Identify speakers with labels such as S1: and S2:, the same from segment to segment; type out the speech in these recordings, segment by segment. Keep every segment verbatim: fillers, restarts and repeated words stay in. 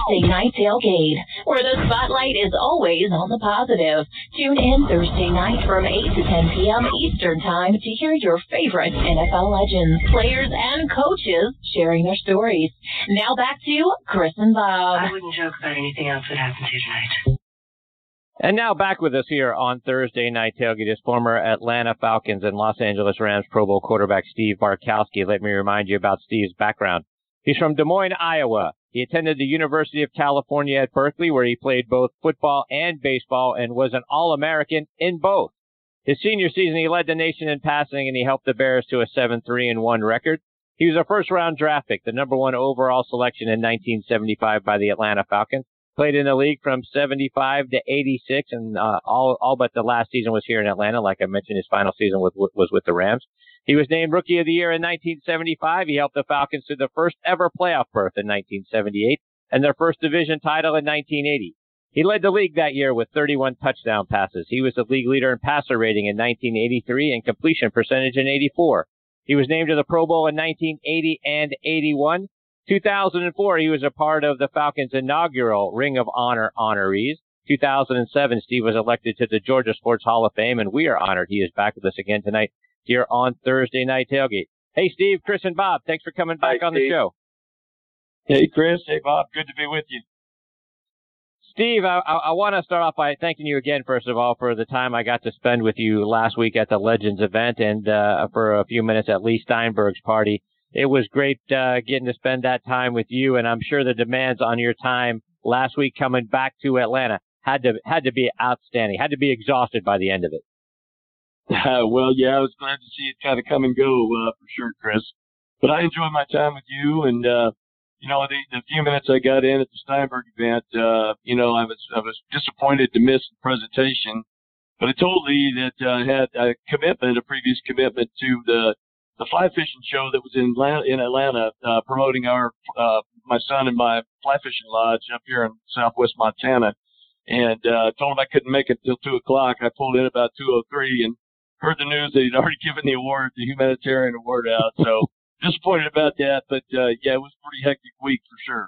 S1: Thursday Night Tailgate, where the spotlight is always on the positive. Tune in Thursday night from eight to ten p.m. Eastern Time to hear your favorite N F L legends, players, and coaches sharing their stories. Now back to Chris and Bob.
S2: I wouldn't joke about anything else that happens here tonight.
S3: And now back with us here on Thursday Night Tailgate is former Atlanta Falcons and Los Angeles Rams Pro Bowl quarterback Steve Bartkowski. Let me remind you about Steve's background. He's from Des Moines, Iowa. He attended the University of California at Berkeley, where he played both football and baseball and was an All-American in both. His senior season, he led the nation in passing, and he helped the Bears to a seven three and one record. He was a first-round draft pick, the number one overall selection in nineteen seventy-five by the Atlanta Falcons. Played in the league from seventy-five to eighty-six, and uh, all all but the last season was here in Atlanta. Like I mentioned, his final season was, was with the Rams. He was named Rookie of the Year in nineteen seventy-five. He helped the Falcons to the first ever playoff berth in nineteen seventy-eight and their first division title in nineteen eighty. He led the league that year with thirty-one touchdown passes. He was the league leader in passer rating in nineteen eighty-three and completion percentage in eighty-four. He was named to the Pro Bowl in nineteen eighty and eighty-one. two thousand four, he was a part of the Falcons' inaugural Ring of Honor honorees. two thousand seven, Steve was elected to the Georgia Sports Hall of Fame, and we are honored he is back with us again tonight here on Thursday Night Tailgate. Hey, Steve, Chris, and Bob, thanks for coming back
S4: Hi,
S3: on
S4: Steve.
S3: the show.
S4: Hey, Chris. Hey, Bob. Good to be with you.
S3: Steve, I, I, I want to start off by thanking you again, first of all, for the time I got to spend with you last week at the Legends event and uh, for a few minutes at Lee Steinberg's party. It was great uh, getting to spend that time with you, and I'm sure the demands on your time last week coming back to Atlanta had to had to be outstanding, had to be exhausted by the end of it.
S4: Uh, well, yeah, I was glad to see it kind of come and go uh, for sure, Chris. But I enjoyed my time with you, and uh, you know, the, the few minutes I got in at the Steinberg event, uh, you know, I was I was disappointed to miss the presentation, but I told Lee that uh, I had a commitment, a previous commitment to the the fly fishing show that was in Atlanta, in Atlanta uh, promoting our uh, my son and my fly fishing lodge up here in Southwest Montana, and uh, told him I couldn't make it till two o'clock. I pulled in about two o three and heard the news that he'd already given the award, the humanitarian award out. So disappointed about that, but uh, yeah, it was a pretty hectic week for sure.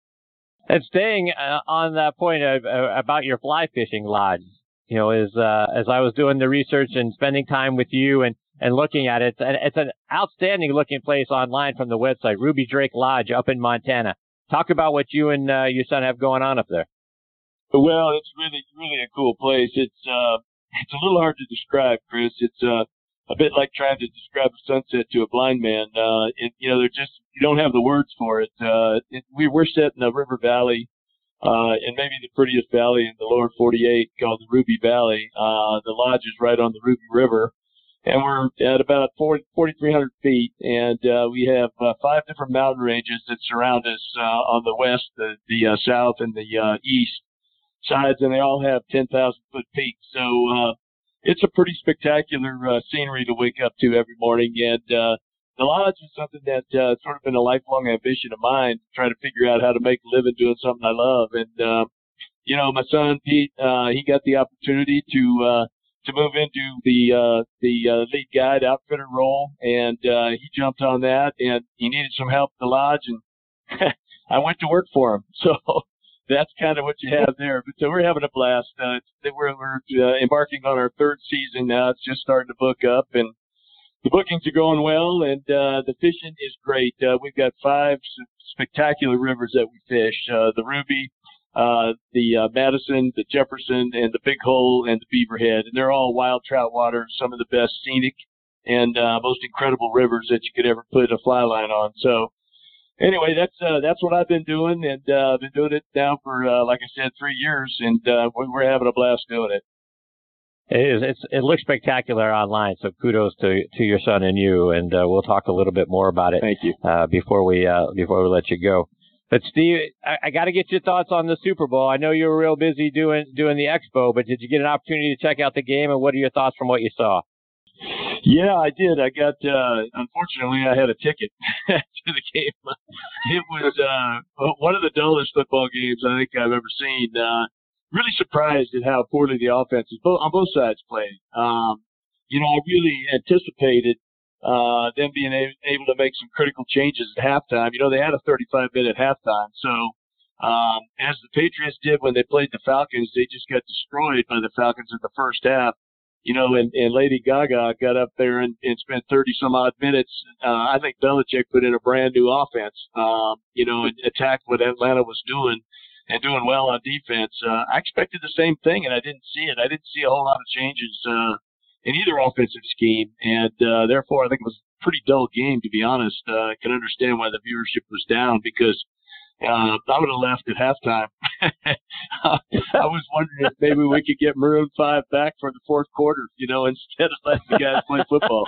S3: And staying uh, on that point of, uh, about your fly fishing lodge, you know, as uh, as I was doing the research and spending time with you and, and looking at it, and it's an outstanding looking place online from the website, Ruby Drake Lodge up in Montana. Talk about what you and uh, your son have going on up there.
S4: Well, it's really, really a cool place. It's uh, it's a little hard to describe, Chris. It's uh, a bit like trying to describe a sunset to a blind man. Uh, it, you know, they're just, you don't have the words for it. Uh, it we, we're set in a river valley, uh, and maybe the prettiest valley in the lower forty-eight called the Ruby Valley. Uh, the lodge is right on the Ruby River, and we're at about forty-three hundred feet, and uh, we have uh, five different mountain ranges that surround us uh, on the west, the, the uh, south, and the uh, east sides, and they all have ten thousand foot peaks. So uh, it's a pretty spectacular uh, scenery to wake up to every morning, and uh, the lodge is something that uh, sort of been a lifelong ambition of mine, to try to figure out how to make a living doing something I love. And uh, you know, my son Pete, uh, he got the opportunity to uh, to move into the uh, the uh, lead guide outfitter role, and uh, he jumped on that, and he needed some help at the lodge, and I went to work for him. So that's kind of what you have there. But so we're having a blast. Uh, we're we're uh, embarking on our third season now. It's just starting to book up, and the bookings are going well, and uh, the fishing is great. Uh, we've got five spectacular rivers that we fish: uh, the Ruby, uh, the uh, Madison, the Jefferson, and the Big Hole, and the Beaverhead. And they're all wild trout waters, some of the best scenic and uh, most incredible rivers that you could ever put a fly line on. So anyway, that's uh, that's what I've been doing, and uh, I've been doing it now for, uh, like I said, three years, and uh, we're having a blast doing it.
S3: It is. It's, it looks spectacular online, so kudos to to your son and you, and uh, we'll talk a little bit more about it.
S4: Thank you.
S3: Uh, before we uh, before we let you go. But Steve, I, I got to get your thoughts on the Super Bowl. I know you were real busy doing doing the expo, but did you get an opportunity to check out the game, and what are your thoughts from what you saw?
S4: Yeah, I did. I got, uh, unfortunately, I had a ticket to the game. It was uh, one of the dullest football games I think I've ever seen. Uh, really surprised at how poorly the offenses both, on both sides played. Um, you know, I really anticipated uh, them being a- able to make some critical changes at halftime. You know, they had a thirty-five minute halftime, so Um, as the Patriots did when they played the Falcons, they just got destroyed by the Falcons in the first half. You know, and, and Lady Gaga got up there and, and spent thirty some odd minutes. Uh, I think Belichick put in a brand new offense, um, you know, and attacked what Atlanta was doing and doing well on defense. Uh, I expected the same thing, and I didn't see it. I didn't see a whole lot of changes uh, in either offensive scheme, and uh, therefore I think it was a pretty dull game, to be honest. Uh, I can understand why the viewership was down because Uh, I would have left at halftime. I was wondering if maybe we could get Maroon five back for the fourth quarter, you know, instead of letting the guys play football.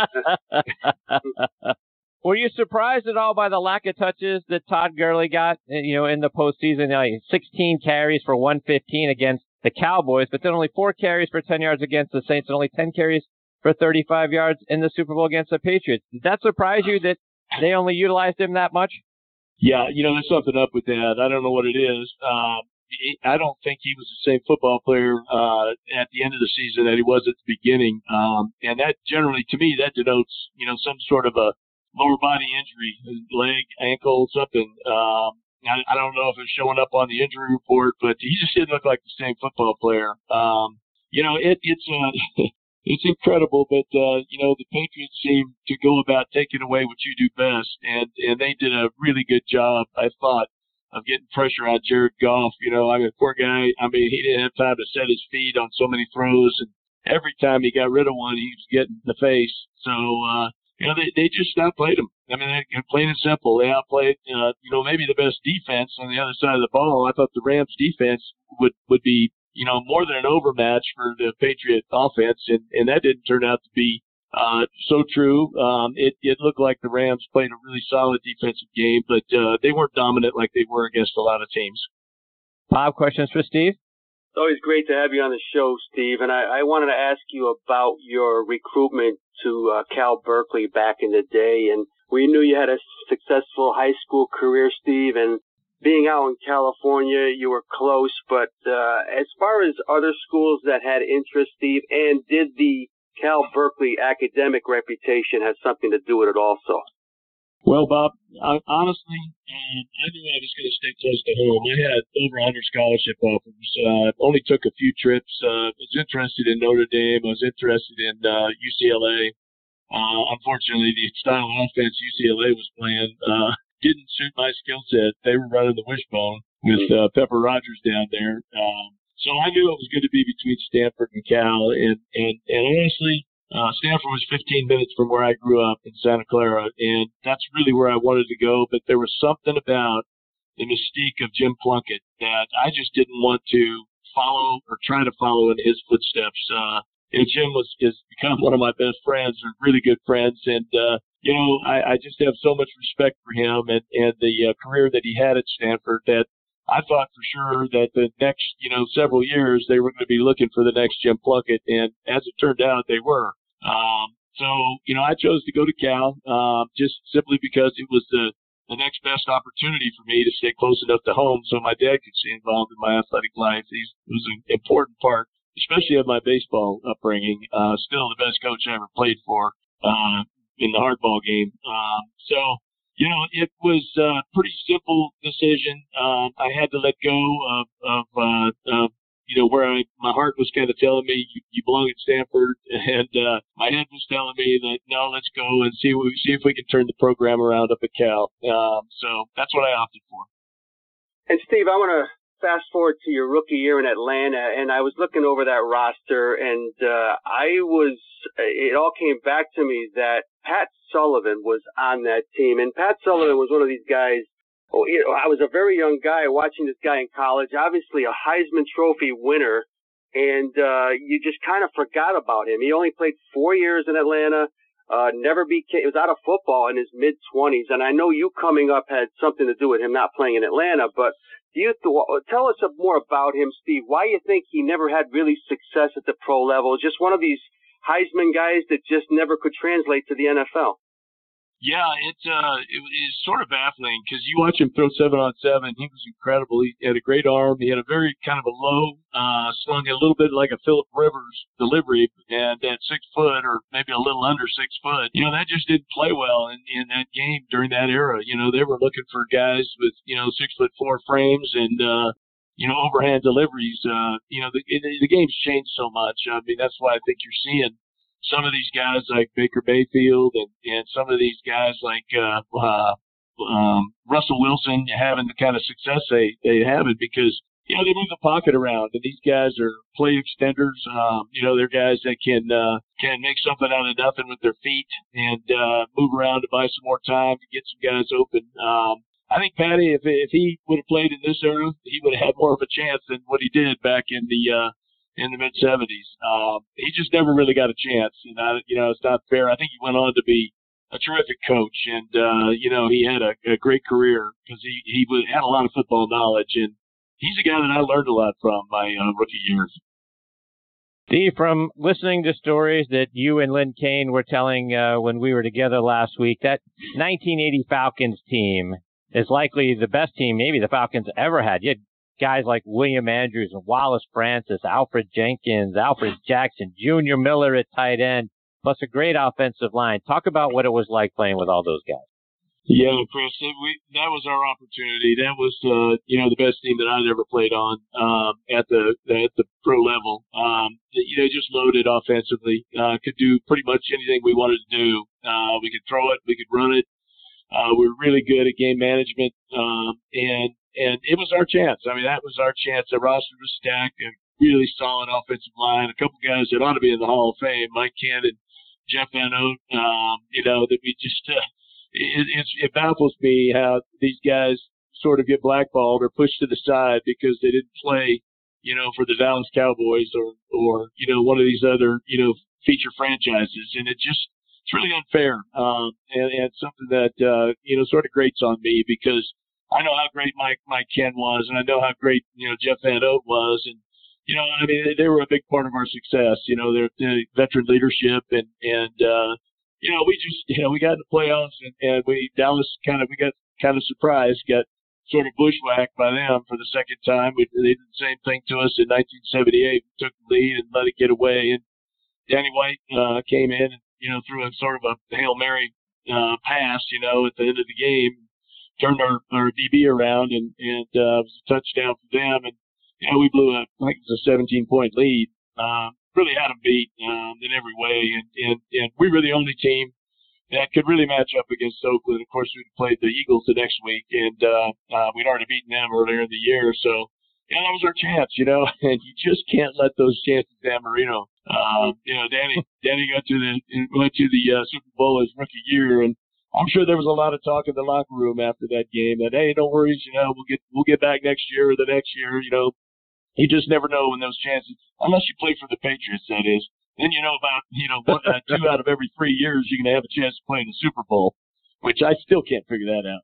S3: Were you surprised at all by the lack of touches that Todd Gurley got, you know, in the postseason? Uh, sixteen carries for one fifteen against the Cowboys, but then only four carries for ten yards against the Saints and only ten carries for thirty-five yards in the Super Bowl against the Patriots. Did that surprise you that they only utilized him that much?
S4: Yeah, you know, there's something up with that. I don't know what it is. Um, I don't think he was the same football player uh, at the end of the season that he was at the beginning. Um, and that generally, to me, that denotes, you know, some sort of a lower body injury, leg, ankle, something. Um, I, I don't know if it's showing up on the injury report, but he just didn't look like the same football player. Um, you know, it, it's uh, it's incredible, but uh, you know, the Patriots seem to go about taking away what you do best, and and they did a really good job, I thought, of getting pressure on Jared Goff. You know, I mean, poor guy. I mean, he didn't have time to set his feet on so many throws, and every time he got rid of one, he was getting in the face. So, uh, you know, they they just outplayed him. I mean, they, plain and simple, they outplayed. Uh, you know, maybe the best defense on the other side of the ball. I thought the Rams' defense would would be, you know, more than an overmatch for the Patriot offense, and, and that didn't turn out to be uh, so true. Um, it, it looked like the Rams played a really solid defensive game, but uh, they weren't dominant like they were against a lot of teams.
S3: Bob, questions for Steve?
S5: It's always great to have you on the show, Steve, and I, I wanted to ask you about your recruitment to uh, Cal Berkeley back in the day, and we knew you had a successful high school career, Steve, and being out in California, you were close, but uh, as far as other schools that had interest, Steve, and did the Cal Berkeley academic reputation have something to do with it also?
S4: Well, Bob, I, honestly, um, I knew I was going to stay close to home. I had over one hundred scholarship offers. Uh, only took a few trips. I uh, was interested in Notre Dame. I was interested in uh, U C L A. Uh, unfortunately, the style of offense U C L A was playing uh, didn't suit my skill set. They were running the wishbone with uh, Pepper Rogers down there. Um, so I knew it was going to be between Stanford and Cal. And, and, and honestly, uh, Stanford was fifteen minutes from where I grew up in Santa Clara. And that's really where I wanted to go. But there was something about the mystique of Jim Plunkett that I just didn't want to follow or try to follow in his footsteps. Uh, and Jim was, has become one of my best friends. We're really good friends. And, uh, you know, I, I just have so much respect for him and, and the uh, career that he had at Stanford that I thought for sure that the next, you know, several years they were going to be looking for the next Jim Plunkett. And as it turned out, they were. Um, so, you know, I chose to go to Cal um, just simply because it was the, the next best opportunity for me to stay close enough to home so my dad could stay involved in my athletic life. He's, it was an important part, especially of my baseball upbringing. Uh, still the best coach I ever played for. Uh, in the hardball game. Um, so, you know, it was a pretty simple decision. Um, I had to let go of, of, uh, of you know, where I, my heart was kind of telling me you, you belong at Stanford, and uh, my head was telling me that, no, let's go and see, what, see if we can turn the program around up at Cal. Um, so that's what I opted for.
S5: And, Steve, I want to fast forward to your rookie year in Atlanta, and I was looking over that roster, and uh, I was, it all came back to me that Pat Sullivan was on that team. And Pat Sullivan was one of these guys, oh, you know, I was a very young guy watching this guy in college, obviously a Heisman Trophy winner, and uh, you just kind of forgot about him. He only played four years in Atlanta, uh, never became, it was out of football in his mid-twenties, and I know you coming up had something to do with him not playing in Atlanta, but do you th- tell us more about him, Steve, why you think he never had really success at the pro level, just one of these Heisman guys that just never could translate to the N F L?
S4: Yeah, it's uh, it, it's sort of baffling because you watch him throw seven on seven. He was incredible. He had a great arm. He had a very kind of a low, uh, slung a little bit like a Phillip Rivers delivery, and at six foot or maybe a little under six foot, you know, that just didn't play well in, in that game during that era. You know, they were looking for guys with, you know, six foot four frames and, uh, you know, overhand deliveries. Uh, you know, the, the game's changed so much. I mean, that's why I think you're seeing some of these guys like Baker Mayfield and, and some of these guys like uh, uh, um, Russell Wilson having the kind of success they, they have it because, you know, they move the pocket around. And these guys are play extenders. Um, you know, they're guys that can uh, can make something out of nothing with their feet and uh, move around to buy some more time to get some guys open. Um, I think Patty, if, if he would have played in this era, he would have had more of a chance than what he did back in the uh, – in the mid seventies. Um, he just never really got a chance. And I, you know, it's not fair. I think he went on to be a terrific coach and, uh, you know, he had a, a great career because he, he was, had a lot of football knowledge and he's a guy that I learned a lot from my uh, rookie years.
S3: Steve, from listening to stories that you and Lynn Kane were telling uh, when we were together last week, that nineteen eighty Falcons team is likely the best team maybe the Falcons ever had. You had guys like William Andrews and Wallace Francis, Alfred Jenkins, Alfred Jackson, Junior Miller at tight end, plus a great offensive line. Talk about what it was like playing with all those guys.
S4: Yeah, Chris, it, we, that was our opportunity. That was, uh, you know, the best team that I'd ever played on um, at the at the pro level. Um, you know, just loaded offensively. Uh, could do pretty much anything we wanted to do. Uh, we could throw it. We could run it. Uh, we were really good at game management, um, and and it was our chance. I mean, that was our chance. The roster was stacked, a really solid offensive line, a couple guys that ought to be in the Hall of Fame, Mike Cannon, Jeff Van Oat. Um, you know, that we just uh, it, it's, it baffles me how these guys sort of get blackballed or pushed to the side because they didn't play, you know, for the Dallas Cowboys or or you know one of these other you know feature franchises, and it just. It's really unfair, um, and, and something that, uh, you know, sort of grates on me because I know how great Mike, Mike Ken was, and I know how great, you know, Jeff Van Oat was. And, you know, I mean, they, they were a big part of our success, you know, their, their veteran leadership. And, and uh, you know, we just, you know, we got in the playoffs, and, and we, Dallas kind of, we got kind of surprised, got sort of bushwhacked by them for the second time. We, they did the same thing to us in nineteen seventy-eight. We took the lead and let it get away. And Danny White uh, came in and, you know, threw a sort of a Hail Mary uh, pass, you know, at the end of the game, turned our, our D B around, and, and uh, it was a touchdown for them. And, you know, we blew a, I think it was a seventeen-point lead. Uh, really had them beat um, in every way. And, and, and we were the only team that could really match up against Oakland. Of course, we played the Eagles the next week, and uh, uh, we'd already beaten them earlier in the year. So, yeah, that was our chance, you know, and you just can't let those chances, Dan Marino. Uh, you know, Danny, Danny got to the, went to the uh, Super Bowl his rookie year, and I'm sure there was a lot of talk in the locker room after that game that, hey, don't worry, you know, we'll get, we'll get back next year or the next year, you know. You just never know when those chances, unless you play for the Patriots, that is. Then you know about, you know, one, uh, two out of every three years you're going to have a chance to play in the Super Bowl, which I still can't figure that out.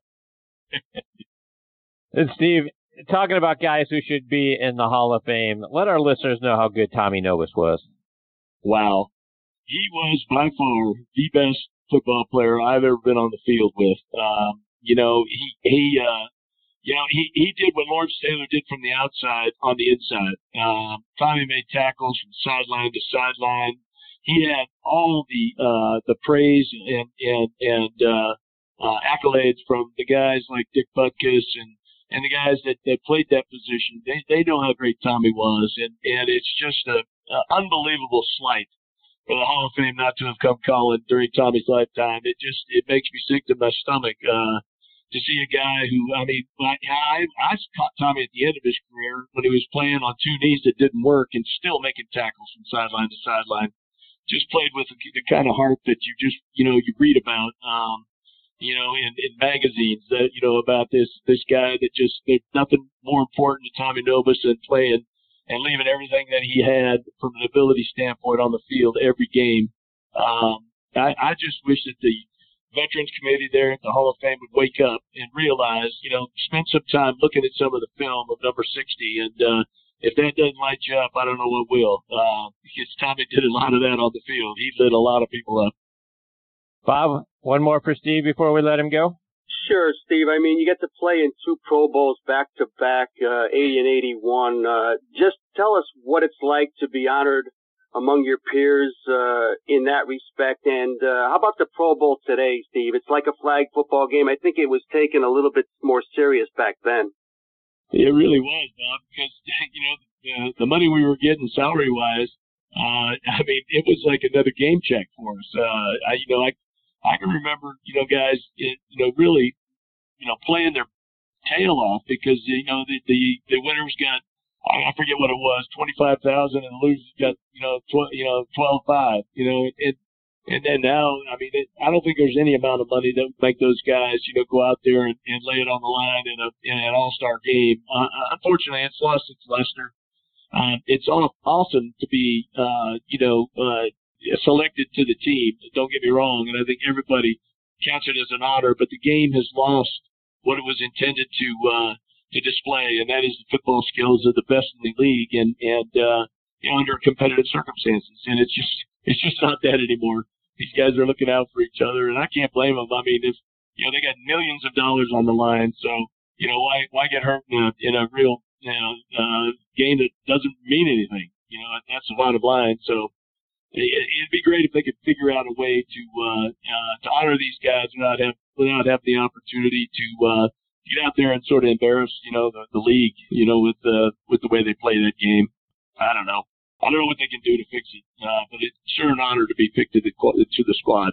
S3: And Steve, talking about guys who should be in the Hall of Fame, let our listeners know how good Tommy Nobis was.
S4: Wow. He was by far the best football player I've ever been on the field with. Um, you know, he, he, uh, you know, he, he did what Lawrence Taylor did from the outside on the inside. Um, Tommy made tackles from sideline to sideline. He had all the, uh, the praise and, and, and, uh, uh, accolades from the guys like Dick Butkus and, and the guys that, that played that position. They, they know how great Tommy was. And, and it's just a, a unbelievable slight for the Hall of Fame not to have come calling during Tommy's lifetime. It just, it makes me sick to my stomach, uh, to see a guy who, I mean, I, I caught Tommy at the end of his career when he was playing on two knees that didn't work and still making tackles from sideline to sideline. Just played with the, the kind of heart that you just, you know, you read about, um, you know, in, in magazines that, you know, about this, this guy that just, there's nothing more important to Tommy Nobis than playing and leaving everything that he had from an ability standpoint on the field every game. Um, I, I just wish that the Veterans Committee there at the Hall of Fame would wake up and realize, you know, spend some time looking at some of the film of number sixty. And uh, if that doesn't light you up, I don't know what will. Uh, because Tommy did a lot of that on the field. He lit a lot of people up.
S3: Bob, One more for Steve before we let him go.
S5: Sure, Steve. I mean, you get to play in two Pro Bowls back to back, uh, eighty and eighty-one. Uh, just tell us what it's like to be honored among your peers uh, in that respect. And uh, how about the Pro Bowl today, Steve? It's like a flag football game. I think it was taken a little bit more serious back then.
S4: It really was, Bob, because, you know, the, the money we were getting salary-wise, uh, I mean, it was like another game check for us. Uh, I, you know, I, I can remember, you know, guys, it, you know, really, you know, playing their tail off because, you know, the, the, the winners got, I forget what it was, twenty-five thousand, and the losers got, you know, tw- you know, twelve five, you know, it, and then now, I mean, it, I don't think there's any amount of money that would make those guys, you know, go out there and, and lay it on the line in a in an all-star game. Uh, unfortunately, it's lost its luster. Uh, it's all, awesome to be, uh, you know, uh, selected to the team. Don't get me wrong, and I think everybody counts it as an honor. But the game has lost what it was intended to uh, to display, and that is the football skills of the best in the league, and and uh, you know, under competitive circumstances. And it's just it's just not that anymore. These guys are looking out for each other, and I can't blame them. I mean, if you know, they got millions of dollars on the line, so you know, why why get hurt in a in a real you know uh, game that doesn't mean anything? You know, that's the bottom line. So it, it'd be great if they could figure out a way to uh, uh, to honor these guys without have without having the opportunity to uh, get out there and sort of embarrass you know the, the league, you know, with uh, with the way they play that game. I don't know. I don't know what they can do to fix it, uh, but it's sure an honor to be picked to the, to the squad.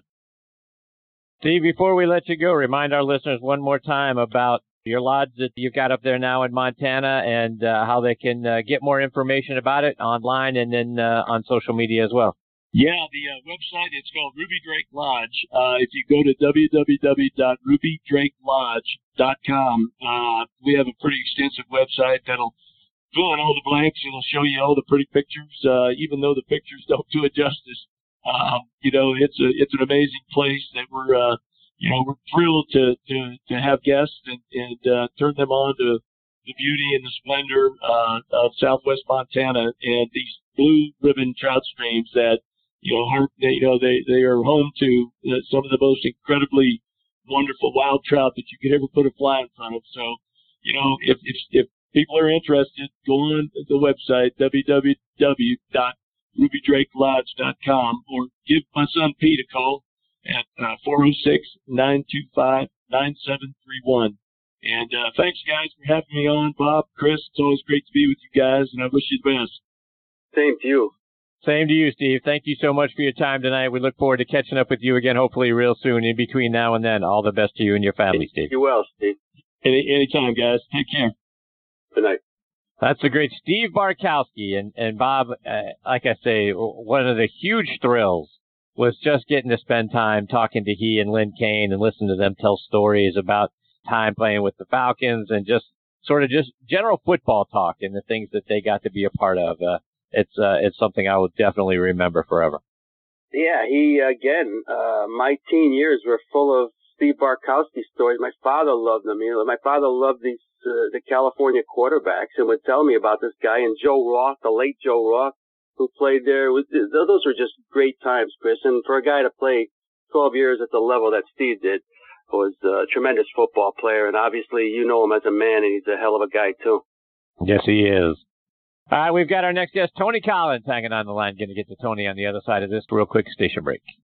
S3: Steve, before we let you go, remind our listeners one more time about your lodge that you've got up there now in Montana and uh, how they can uh, get more information about it online and then uh, on social media as well.
S4: Yeah, the uh, website, it's called Ruby Drake Lodge. Uh, if you go to w w w dot ruby drake lodge dot com, uh, we have a pretty extensive website that'll fill in all the blanks. It'll show you all the pretty pictures, uh, even though the pictures don't do it justice. Um, you know, it's a, it's an amazing place that we're, uh, you know, we're thrilled to, to, to have guests and, and, uh, turn them on to the beauty and the splendor, uh, of Southwest Montana and these blue ribbon trout streams that, you know, are, you know, they, they are home to uh, some of the most incredibly wonderful wild trout that you could ever put a fly in front of. So, you know, if, if, if, people are interested, go on the website, w w w dot ruby drake lodge dot com, or give my son Pete a call at uh, four oh six, nine two five, nine seven three one. And uh, thanks, guys, for having me on. Bob, Chris, it's always great to be with you guys, and I wish you the best.
S5: Same to you.
S3: Same to you, Steve. Thank you so much for your time tonight. We look forward to catching up with you again, hopefully real soon. In between now and then, all the best to you and your family, Steve.
S5: You well, Steve.
S4: Any anytime, guys. Take care.
S5: Good night.
S3: That's the great Steve Bartkowski. And, and Bob, uh, like I say, one of the huge thrills was just getting to spend time talking to he and Lynn Kane and listen to them tell stories about time playing with the Falcons and just sort of just general football talk and the things that they got to be a part of. Uh, it's, uh, it's something I will definitely remember forever.
S5: Yeah, he, again, uh, my teen years were full of Steve Bartkowski stories. My father loved them. You know, my father loved these uh, the California quarterbacks and would tell me about this guy and Joe Roth, the late Joe Roth, who played there. Those were just great times, Chris. And for a guy to play twelve years at the level that Steve did, was a tremendous football player. And obviously, you know him as a man, and he's a hell of a guy too.
S3: Yes, he is. All right, we've got our next guest, Tony Collins, hanging on the line. Going to get to Tony on the other side of this real quick station break.